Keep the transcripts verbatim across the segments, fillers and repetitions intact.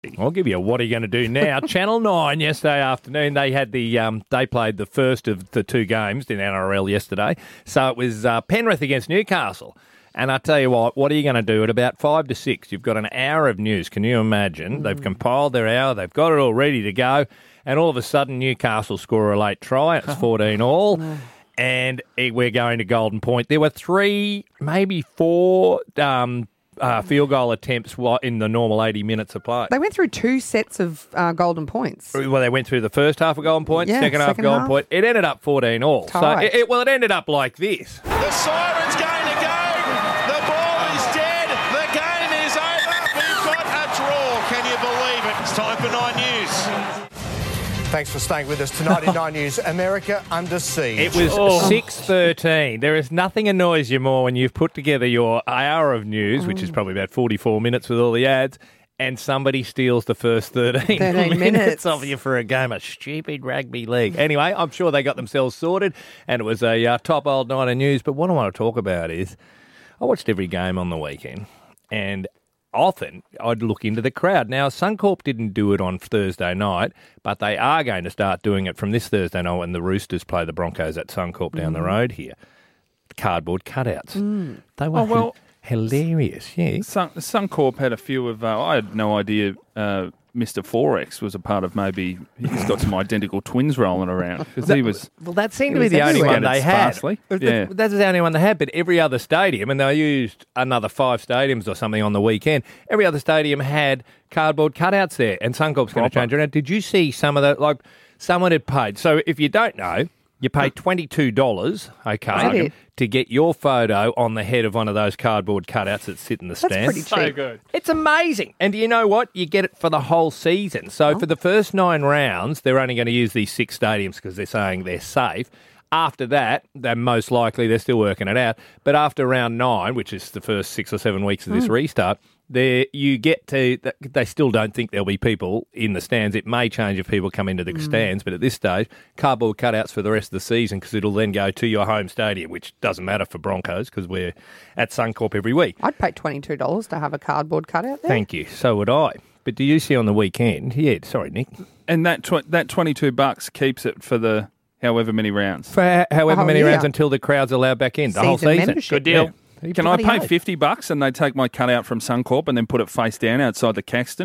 I'll give you a what are you going to do now. Channel nine yesterday afternoon, they had the um, they played the first of the two games in N R L yesterday. So it was uh, Penrith against Newcastle. And I tell you what, what are you going to do at about five to six? You've got an hour of news. Can you imagine? Mm. They've compiled their hour. They've got it all ready to go. And all of a sudden, Newcastle score a late try. It's fourteen all. Oh. And we're going to Golden Point. There were three, maybe four um, uh, field goal attempts in the normal eighty minutes of play. They went through two sets of uh, Golden Points. Well, they went through the first half of Golden Point, yeah, second, second half of Golden half. Point. It ended up fourteen all. So, it, it, well, it ended up like this. The siren's going to go. The ball is dead. The game is over. We've got a draw. Can you believe it? It's time for Nine News. Thanks for staying with us tonight in Nine News. America under siege. It was oh. six thirteen. There is nothing annoys you more when you've put together your hour of news, which is probably about forty-four minutes with all the ads, and somebody steals the first thirteen, thirteen minutes. minutes of you for a game of stupid rugby league. Anyway, I'm sure they got themselves sorted, and it was a uh, top old night of news. But what I want to talk about is I watched every game on the weekend, and often I'd look into the crowd. Now, Suncorp didn't do it on Thursday night, but they are going to start doing it from this Thursday night when the Roosters play the Broncos at Suncorp down mm. the road here. Cardboard cutouts. Mm. They were oh, well, hilarious, yeah. Sun, Suncorp had a few of, uh, I had no idea uh, Mister Forex was a part of maybe, he's got some identical twins rolling around. Because he was. Well, that seemed to be the only one they had. Yeah. That's the only one they had, but every other stadium, and they used another five stadiums or something on the weekend, every other stadium had cardboard cutouts there, and Suncorp's going to change around. Did you see some of the, like, someone had paid, so if you don't know, you pay twenty-two dollars, okay, to get your photo on the head of one of those cardboard cutouts that sit in the stands. That's pretty cheap. So good. It's amazing. And you know what? You get it for the whole season. So oh. for the first nine rounds, they're only going to use these six stadiums because they're saying they're safe. After that, they're most likely, they're still working it out, but after round nine, which is the first six or seven weeks of this mm. restart, there you get to, they still don't think there'll be people in the stands. It may change if people come into the mm. stands, but at this stage, cardboard cutouts for the rest of the season because it'll then go to your home stadium, which doesn't matter for Broncos because we're at Suncorp every week. I'd pay twenty-two dollars to have a cardboard cutout there. Thank you. So would I. But do you see on the weekend? Yeah, sorry, Nick. And that tw- that twenty-two bucks keeps it for the however many rounds. For however many year. rounds until the crowd's allowed back in. The season whole season. Membership. Good deal. Yeah. Can I pay fifty bucks and they take my cutout from Suncorp and then put it face down outside the Caxton?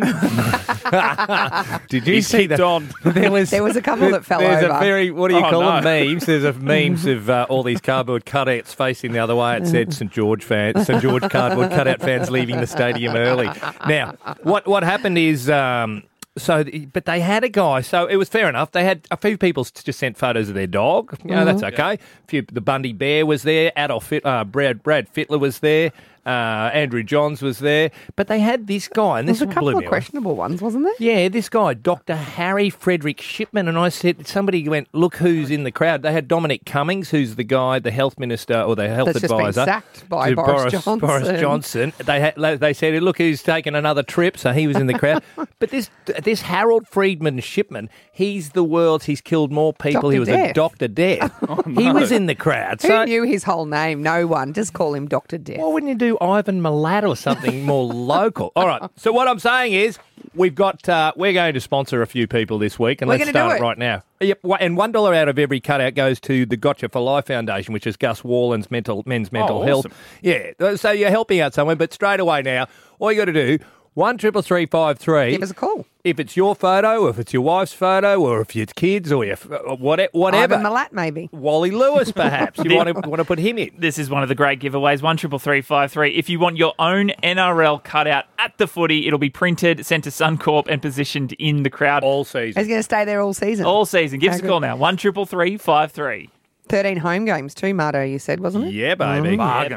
Did you He's see that? On. There was there was a couple that fell there's over. There's a very, what do you oh, call no. them, memes? There's a memes of uh, all these cardboard cutouts facing the other way. It said St George fans, St George cardboard cutout fans leaving the stadium early. Now, what what happened is... Um, So, but they had a guy, so it was fair enough. They had a few people just sent photos of their dog. You know, mm-hmm. that's okay. A few, the Bundy Bear was there. Adolf Fit, uh, Brad, Brad Fittler was there. Uh, Andrew Johns was there. But they had this guy, and this There was a couple blew of me questionable away. ones, wasn't there? Yeah, this guy, Doctor Harry Frederick Shipman, and I said, somebody went, look who's in the crowd. They had Dominic Cummings, who's the guy, the health minister or the health That's advisor. Just been sacked by to Boris, Johnson. Boris Johnson. They had, they said, look who's taking another trip, so he was in the crowd. But this this Harold Friedman Shipman, he's the world's, he's killed more people. Doctor He was Death. a Doctor Death. oh, no. He was in the crowd. Who so, knew his whole name? No one. Just call him Doctor Death. Why wouldn't you do Ivan Milat or something more local? All right. So what I'm saying is we've got uh, we're going to sponsor a few people this week, and We're let's gonna start do it it. right now. Yep. And one dollar out of every cutout goes to the Gotcha for Life Foundation, which is Gus Warland's mental men's mental Oh, health. awesome. Yeah. So you're helping out someone, but straight away now, all you got to do. One triple three five three. Give us a call. If it's your photo, or if it's your wife's photo, or if it's kids, or your, whatever, whatever. Ivan Milat, maybe. Wally Lewis, perhaps. You want to want to put him in. This is one of the great giveaways. One triple three five three. If you want your own N R L cutout at the footy, it'll be printed, sent to Suncorp, and positioned in the crowd All season. He's going to stay there all season. all season. Give us a Okay. call now. One triple three five three. thirteen home games too, Mardo, you said, wasn't it? Yeah, baby. Bargain.